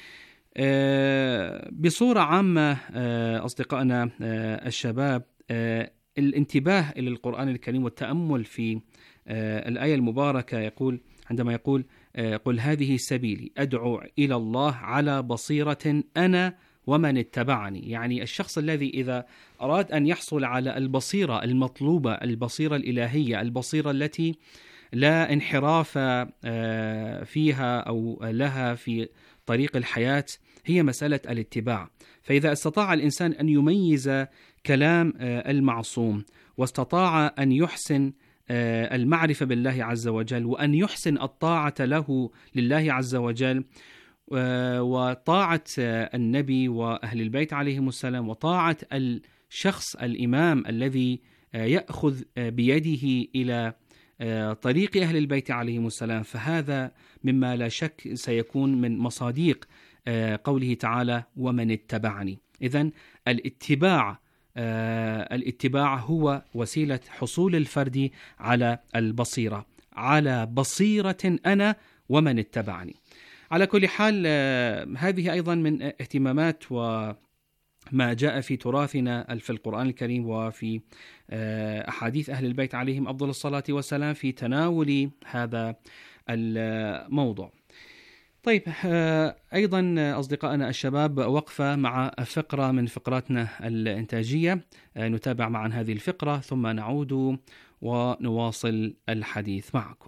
بصورة عامة أصدقائنا الشباب، الانتباه إلى القرآن الكريم والتأمل في الآية المباركة يقول عندما يقول: قل هذه سبيلي أدعو إلى الله على بصيرة أنا ومن اتبعني. يعني الشخص الذي إذا أراد أن يحصل على البصيرة المطلوبة، البصيرة الإلهية، البصيرة التي لا انحراف فيها أو لها في طريق الحياة، هي مسألة الاتباع. فإذا استطاع الإنسان أن يميز كلام المعصوم، واستطاع أن يحسن المعرفة بالله عز وجل، وأن يحسن الطاعة له لله عز وجل، وطاعة النبي وأهل البيت عليهم السلام، وطاعة الشخص الإمام الذي يأخذ بيده إلى طريق أهل البيت عليهم السلام، فهذا مما لا شك سيكون من مصاديق قوله تعالى: ومن اتبعني. إذن الاتباع الاتباع هو وسيلة حصول الفرد على البصيرة، على بصيرة أنا ومن اتبعني. على كل حال هذه أيضا من اهتمامات وما جاء في تراثنا في القرآن الكريم وفي أحاديث أهل البيت عليهم أفضل الصلاة والسلام في تناول هذا الموضوع. طيب، أيضا أصدقائنا الشباب وقفة مع فقرة من فقراتنا الإنتاجية، نتابع معا هذه الفقرة ثم نعود ونواصل الحديث معكم.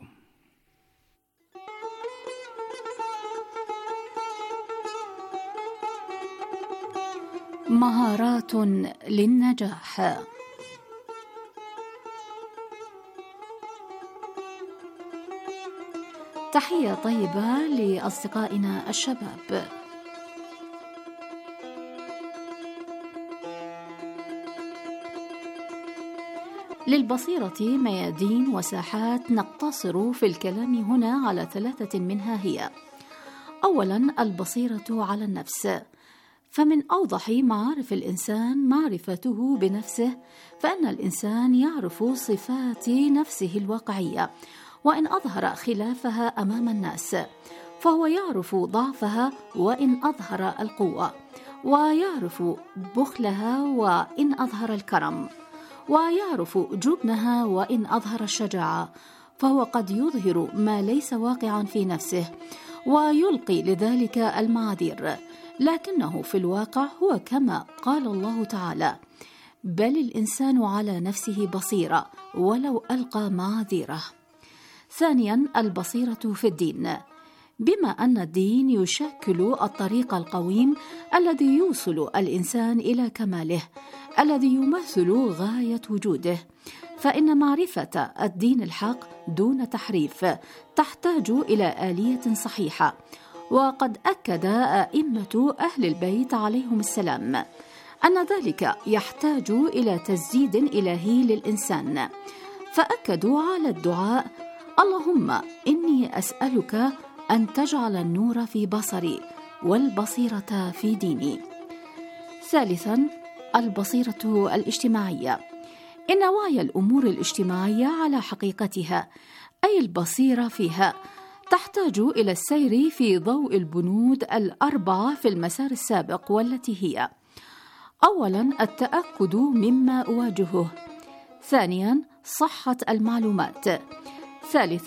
مهارات للنجاح. تحية طيبة لأصدقائنا الشباب. للبصيرة ميادين وساحات، نقتصر في الكلام هنا على ثلاثة منها هي: أولاً البصيرة على النفس، فمن أوضح معارف الإنسان معرفته بنفسه، فإن الإنسان يعرف صفات نفسه الواقعية، وإن أظهر خلافها أمام الناس فهو يعرف ضعفها وإن أظهر القوة، ويعرف بخلها وإن أظهر الكرم، ويعرف جبنها وإن أظهر الشجاعة، فهو قد يظهر ما ليس واقعا في نفسه ويلقي لذلك المعاذير، لكنه في الواقع هو كما قال الله تعالى: بل الإنسان على نفسه بصيرة ولو ألقى معاذيره. ثانياً البصيرة في الدين، بما أن الدين يشكل الطريق القويم الذي يوصل الإنسان إلى كماله، الذي يمثل غاية وجوده، فإن معرفة الدين الحق دون تحريف تحتاج إلى آلية صحيحة. وقد أكد أئمة أهل البيت عليهم السلام أن ذلك يحتاج إلى تسديد إلهي للإنسان، فأكدوا على الدعاء: اللهم إني أسألك أن تجعل النور في بصري والبصيرة في ديني. ثالثاً البصيرة الاجتماعية، إن وعي الأمور الاجتماعية على حقيقتها، أي البصيرة فيها، تحتاج إلى السير في ضوء البنود الأربعة في المسار السابق، والتي هي: أولاً التأكد مما أواجهه، ثانياً صحة المعلومات، ثالثاً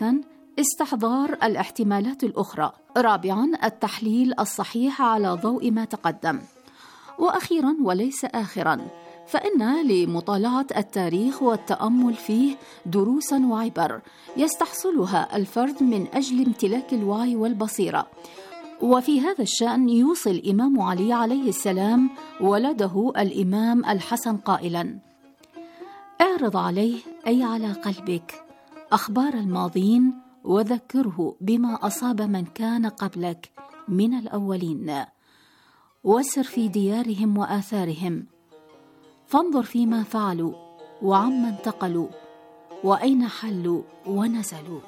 استحضار الاحتمالات الأخرى. رابعاً التحليل الصحيح على ضوء ما تقدم. وأخيراً وليس آخراً، فإن لمطالعة التاريخ والتأمل فيه دروساً وعبر يستحصلها الفرد من أجل امتلاك الوعي والبصيرة. وفي هذا الشأن يوصي الإمام علي عليه السلام ولده الإمام الحسن قائلاً: اعرض عليه أي على قلبك أخبار الماضين وذكره بما أصاب من كان قبلك من الأولين، وسر في ديارهم وآثارهم، فانظر فيما فعلوا وعما انتقلوا وأين حلوا ونزلوا.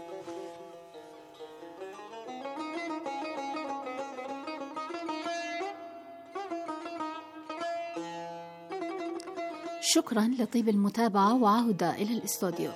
شكرا لطيب المتابعة، وعودة إلى الاستوديو.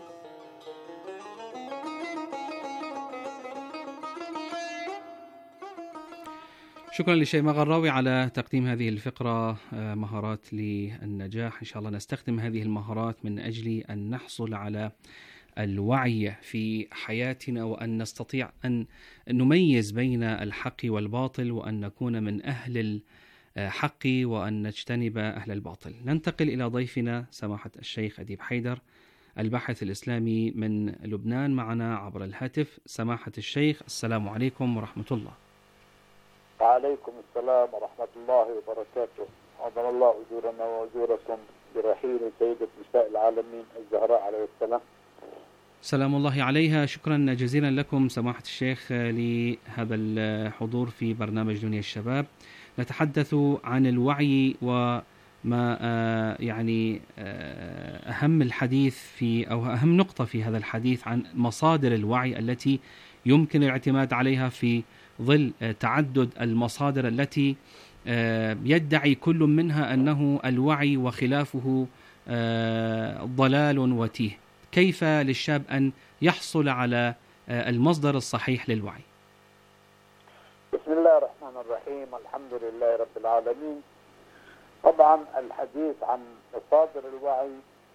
شكرا لشيماء غراوي على تقديم هذه الفقرة، مهارات للنجاح. إن شاء الله نستخدم هذه المهارات من أجل أن نحصل على الوعي في حياتنا، وأن نستطيع أن نميز بين الحق والباطل، وأن نكون من أهل الحق وأن نجتنب أهل الباطل. ننتقل إلى ضيفنا سماحة الشيخ أديب حيدر، الباحث الإسلامي من لبنان، معنا عبر الهاتف. سماحة الشيخ، السلام عليكم ورحمة الله. وعليكم السلام ورحمة الله وبركاته. عظم الله أجورنا وأجوركم برحيل سيدة نساء العالمين الزهراء عليه السلام. سلام الله عليها. شكرا جزيلا لكم سماحة الشيخ لهذا الحضور في برنامج دنيا الشباب. نتحدث عن الوعي وما يعني أهم الحديث في أو أهم نقطة في هذا الحديث عن مصادر الوعي التي يمكن الاعتماد عليها في ظل تعدد المصادر التي يدعي كل منها أنه الوعي وخلافه ضلال وتيه. كيف للشاب أن يحصل على المصدر الصحيح للوعي؟ بسم الله الرحمن الرحيم، الحمد لله رب العالمين. طبعا الحديث عن مصادر الوعي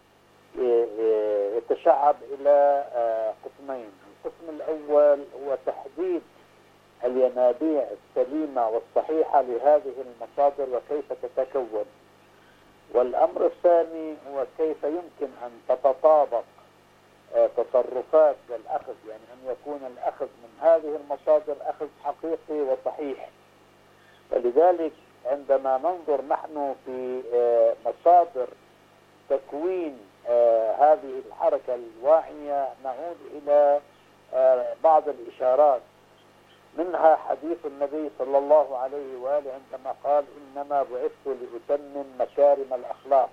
يتشعب إلى قسمين. القسم الأول هو تحديد الينابيع السليمة والصحيحة لهذه المصادر وكيف تتكون، والأمر الثاني هو كيف يمكن أن تتطابق تصرفات الأخذ، يعني أن يكون الأخذ من هذه المصادر أخذ حقيقي وصحيح. ولذلك عندما ننظر نحن في مصادر تكوين هذه الحركة الواعية نعود إلى بعض الإشارات، منها حديث النبي صلى الله عليه وآله عندما قال: إنما بعثت لأتمم مكارم الأخلاق.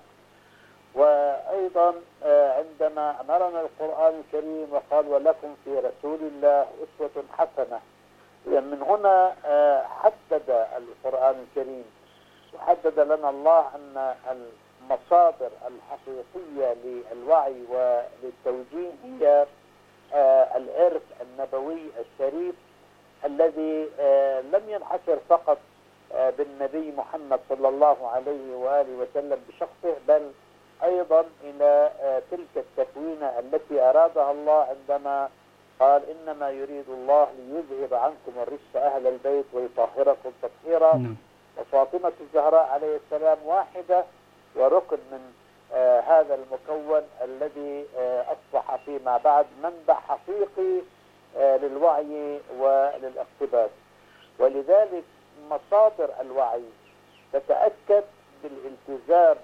وأيضا عندما أمرنا القرآن الكريم وقال: ولكم في رسول الله أسوة حسنة. من هنا حدد القرآن الكريم وحدد لنا الله أن المصادر الحقيقية للوعي وللتوجيه هي الإرث النبوي الشريف الذي لم ينحصر فقط بالنبي محمد صلى الله عليه وآله وسلم بشخصه، بل أيضا إلى تلك التكوينة التي أرادها الله عندما قال: إنما يريد الله ليذهب عنكم الرجس أهل البيت ويطهركم تطهيرا. وفاطمة الزهراء عليه السلام واحدة وركن من آه هذا المكون الذي آه أصبح فيما بعد منبع حقيقي آه للوعي وللاقتباس. ولذلك مصادر الوعي تتأكد بالالتزام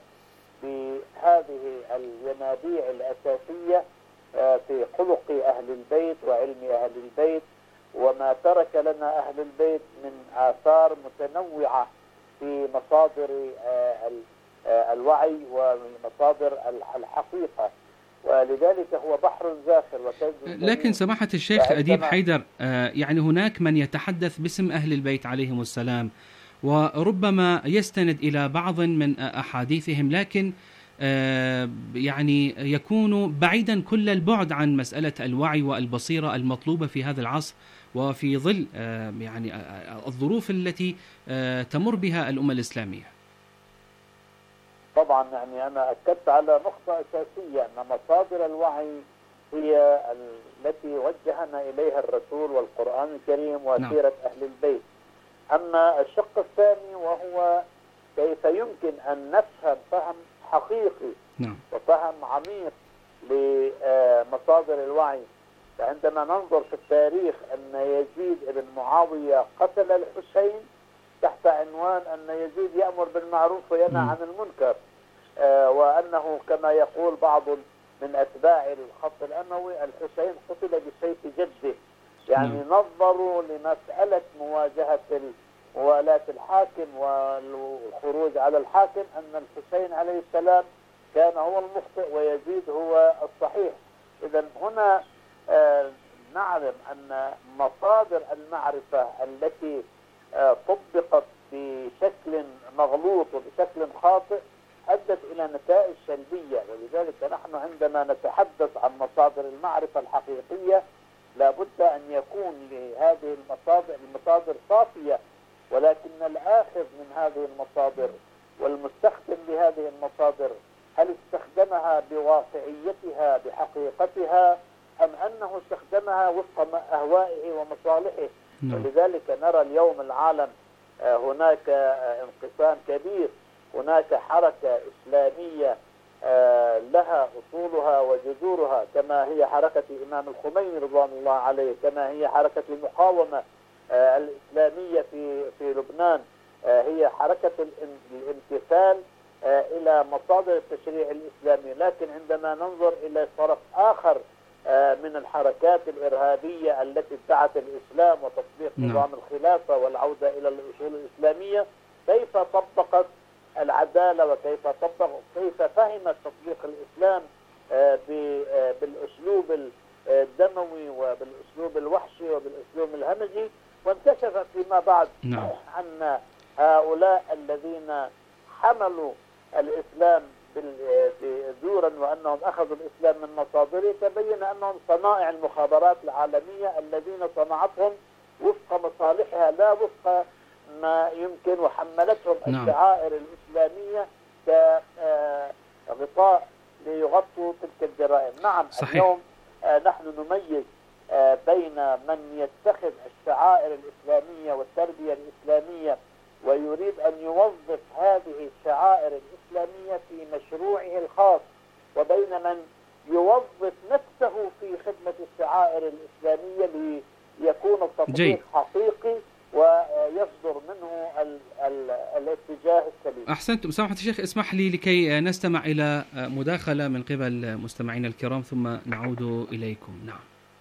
بهذه الينابيع الأساسية آه في خلق أهل البيت وعلم أهل البيت وما ترك لنا أهل البيت من آثار متنوعة في مصادر آه الوعي ومصادر الحقيقة. ولذلك هو بحر زاخر وكنز. لكن سماحة الشيخ أديب حيدر، يعني هناك من يتحدث باسم أهل البيت عليهم السلام وربما يستند إلى بعض من أحاديثهم، لكن يعني يكون بعيدا كل البعد عن مسألة الوعي والبصيرة المطلوبة في هذا العصر وفي ظل يعني الظروف التي تمر بها الأمة الإسلامية. طبعا يعني أنا أكدت على نقطة أساسية أن مصادر الوعي هي التي وجهنا إليها الرسول والقرآن الكريم وسيرة أهل البيت. أما الشق الثاني وهو كيف يمكن أن نفهم فهم حقيقي نعم. وفهم عميق لمصادر الوعي. فعندما ننظر في التاريخ أن يزيد بن معاوية قتل الحسين تحت عنوان أن يزيد يأمر بالمعروف وينهى عن المنكر، آه وأنه كما يقول بعض من أتباع الخط الأموي الحسين قتل بسيف جده. يعني م. نظروا لمسألة مواجهة موالاة الحاكم والخروج على الحاكم أن الحسين عليه السلام كان هو المخطئ ويزيد هو الصحيح. إذن هنا آه نعلم أن مصادر المعرفة التي آه طبقت بشكل مغلوط وبشكل خاطئ أدت إلى نتائج سلبية. ولذلك نحن عندما نتحدث عن مصادر المعرفة الحقيقية لابد أن يكون لهذه المصادر المصادر صافية، ولكن الآخذ من هذه المصادر والمستخدم لهذه المصادر هل استخدمها بواقعيتها بحقيقتها أم أنه استخدمها وفق أهوائه ومصالحه؟ م. ولذلك نرى اليوم العالم هناك انقسام كبير، هناك حركة إسلامية لها أصولها وجذورها كما هي حركة الإمام الخميني رضوان الله عليه، كما هي حركة المقاومة الإسلامية في في لبنان، هي حركة الامتثال إلى مصادر التشريع الإسلامي. لكن عندما ننظر إلى طرف آخر من الحركات الإرهابية التي ادعت الإسلام وتطبيق نعم. نظام الخلافة والعودة إلى الأصول الإسلامية، كيف طبقت العدالة وكيف طبق كيف فهمت تطبيق الإسلام بالأسلوب الدموي وبالأسلوب الوحشي وبالأسلوب الهمجي. وانكشف فيما بعد نعم. أن هؤلاء الذين حملوا الإسلام زورا وأنهم أخذوا الإسلام من مصادره تبين أنهم صنائع المخابرات العالمية الذين صنعتهم وفق مصالحها لا وفق ما يمكن، وحملتهم نعم. الشعائر الإسلامية كغطاء ليغطوا تلك الجرائم. نعم صحيح. اليوم نحن نميز بين من يتخذ الشعائر الإسلامية والتربية الإسلامية ويريد أن يوظف هذه الشعائر الإسلامية في مشروعه الخاص، وبين من يوظف نفسه في خدمة الشعائر الإسلامية ليكون التطبيق حقيقي ويصدر منه ال ال الاتجاه السليم. أحسنتم. سماحة الشيخ اسمح لي لكي نستمع إلى مداخلة من قبل مستمعينا الكرام ثم نعود إليكم. نعم.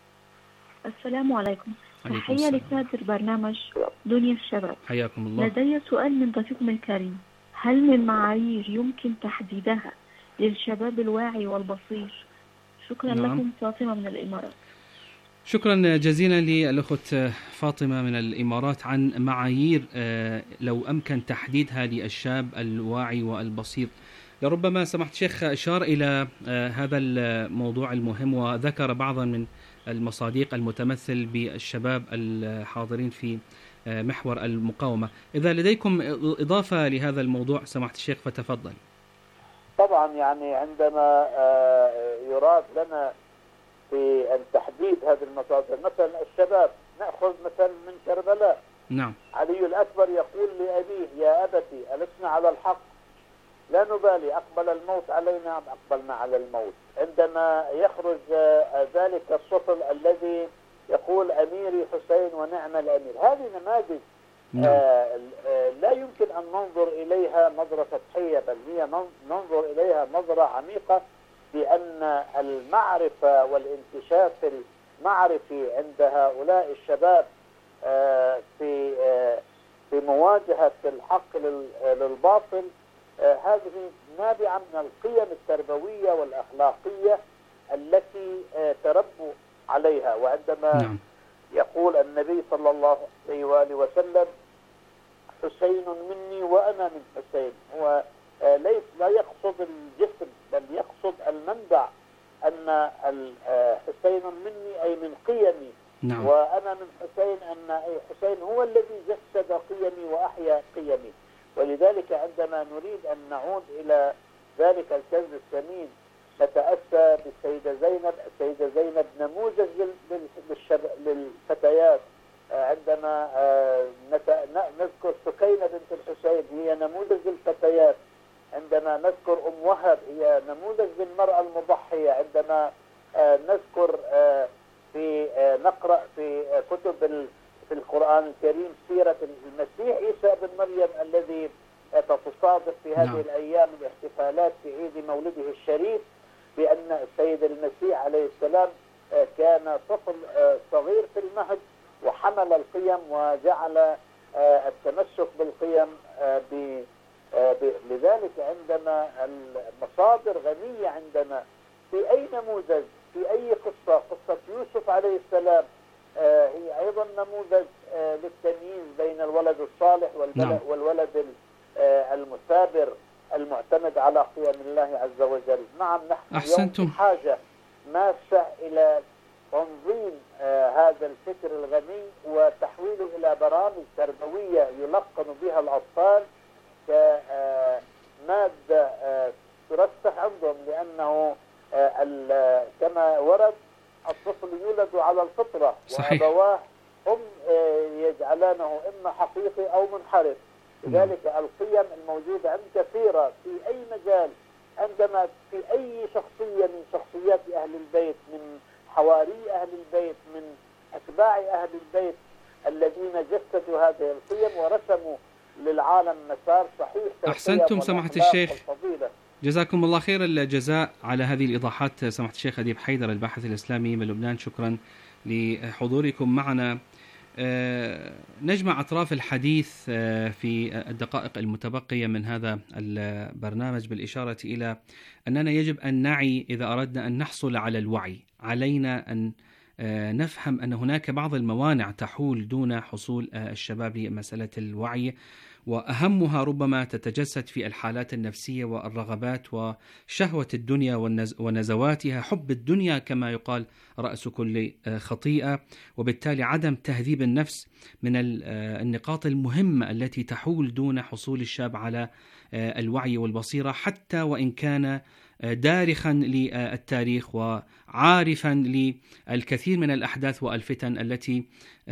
السلام عليكم. تحية لكادر برنامج دنيا الشباب. حياكم الله. لدي سؤال من ضيفكم الكريم، هل من معايير يمكن تحديدها للشباب الواعي والبصير؟ شكرا نعم. لكم. فاطمة من الإمارات. شكرا جزيلا للأخت فاطمة من الإمارات عن معايير لو أمكن تحديدها للشاب الواعي والبصير. لربما سمحت الشيخ أشار إلى هذا الموضوع المهم وذكر بعضا من المصادق المتمثل بالشباب الحاضرين في محور المقاومة. إذا لديكم إضافة لهذا الموضوع سمحت الشيخ فتفضل. طبعا يعني عندما يراد لنا في التحديد هذه المصادر، مثلا الشباب نأخذ مثلا من كربلاء. نعم. علي الأكبر يقول لأبيه يا أبتي ألسنا على الحق لا نبالي أقبل الموت علينا أم أقبلنا على الموت. عندما يخرج ذلك السطل الذي يقول أميري حسين ونعم الأمير، هذه نماذج نعم. آه لا يمكن أن ننظر إليها نظرة سطحية، بل هي ننظر إليها نظرة عميقة، بأن المعرفة والانكشاف المعرفي عند هؤلاء الشباب آه في آه في مواجهة الحق للباطل آه هذه نابعة من القيم التربوية والأخلاقية التي آه تربوا عليها. وعندما نعم. يقول النبي صلى الله عليه وآله وسلم حسين مني وأنا من حسين، هو آه ليس لا يقصد الجسم بل يقصد المنبع، أن حسين مني أي من قيمي نعم. وأنا من حسين أن أي حسين هو الذي جسد قيمي وأحيا قيمي. ولذلك عندما نريد أن نعود إلى ذلك الكنز الثمين تتأسى بالسيدة زينب. السيدة زينب نموذج للفتيات. عندما نذكر سكينة بنت الحسين هي نموذج للفتيات. عندما نذكر أم وهب هي نموذج للمرأة المضحية. عندما نذكر في نقرأ في كتب في القرآن الكريم سيرة المسيح عيسى بن مريم الذي تتصادف في هذه نعم. الأيام الاحتفالات في عيد مولده الشريف، بأن السيد المسيح عليه السلام كان طفل صغير في المهد وحمل القيم وجعل التمسك بالقيم. لذلك عندما المصادر غنية عندنا في أي نموذج في أي قصة، قصة يوسف عليه السلام هي أيضا نموذج للتمييز بين الولد الصالح والولد المثابر المعتمد على قيم الله عز وجل. نعم نحن أحسنتم. اليوم بحاجة ماسة إلى تنظيم هذا الفكر الغني وتحويله إلى برامج تربوية يلقن بها الأطفال كمادة ترسخ عندهم، لأنه كما ورد الطفل يولد على الفطرة وأبواه هم يجعلانه إما حقيقي أو منحرف. لذلك القيم الموجودة عند كثيرة في أي مجال. عندما في أي شخصية من شخصيات أهل البيت، من حواري أهل البيت، من أتباع أهل البيت الذين جسدوا هذه القيم ورسموا للعالم مسار صحيح. أحسنتم سماحة الشيخ، جزاكم الله خير الجزاء على هذه الإيضاحات سماحة الشيخ أديب حيدر الباحث الإسلامي من لبنان. شكرا لحضوركم معنا. نجمع أطراف الحديث في الدقائق المتبقية من هذا البرنامج بالإشارة إلى أننا يجب أن نعي إذا أردنا أن نحصل على الوعي. علينا أن نفهم أن هناك بعض الموانع تحول دون حصول الشباب لمسألة الوعي، وأهمها ربما تتجسد في الحالات النفسية والرغبات وشهوة الدنيا ونزواتها. حب الدنيا كما يقال رأس كل خطيئة، وبالتالي عدم تهذيب النفس من النقاط المهمة التي تحول دون حصول الشاب على الوعي والبصيرة، حتى وإن كان دارخا للتاريخ وعارفا للكثير من الأحداث والفتن التي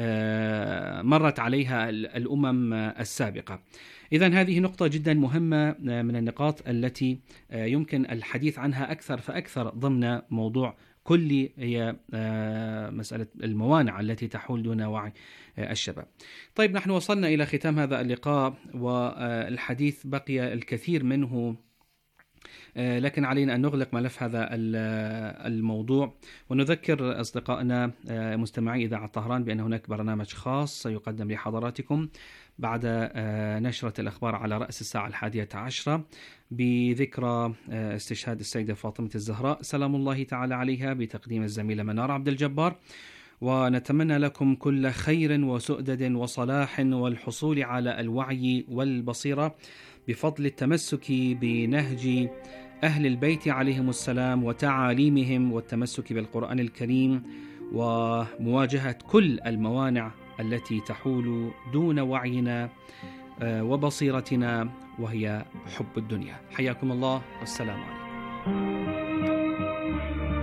مرت عليها الأمم السابقة. إذن هذه نقطة جدا مهمة من النقاط التي يمكن الحديث عنها أكثر فأكثر ضمن موضوع كلي، هي مسألة الموانع التي تحول دون وعي الشباب. طيب، نحن وصلنا إلى ختام هذا اللقاء والحديث بقي الكثير منه، لكن علينا أن نغلق ملف هذا الموضوع ونذكر أصدقائنا مستمعي إذاعة طهران بأن هناك برنامج خاص سيقدم لحضراتكم بعد نشرة الأخبار على رأس الساعة الحادية عشرة بذكرى استشهاد السيدة فاطمة الزهراء سلام الله تعالى عليها بتقديم الزميلة منار عبد الجبار. ونتمنى لكم كل خير وسؤدد وصلاح والحصول على الوعي والبصيرة بفضل التمسك بنهج أهل البيت عليهم السلام وتعاليمهم، والتمسك بالقرآن الكريم ومواجهة كل الموانع التي تحول دون وعينا وبصيرتنا، وهي حب الدنيا. حياكم الله والسلام عليكم.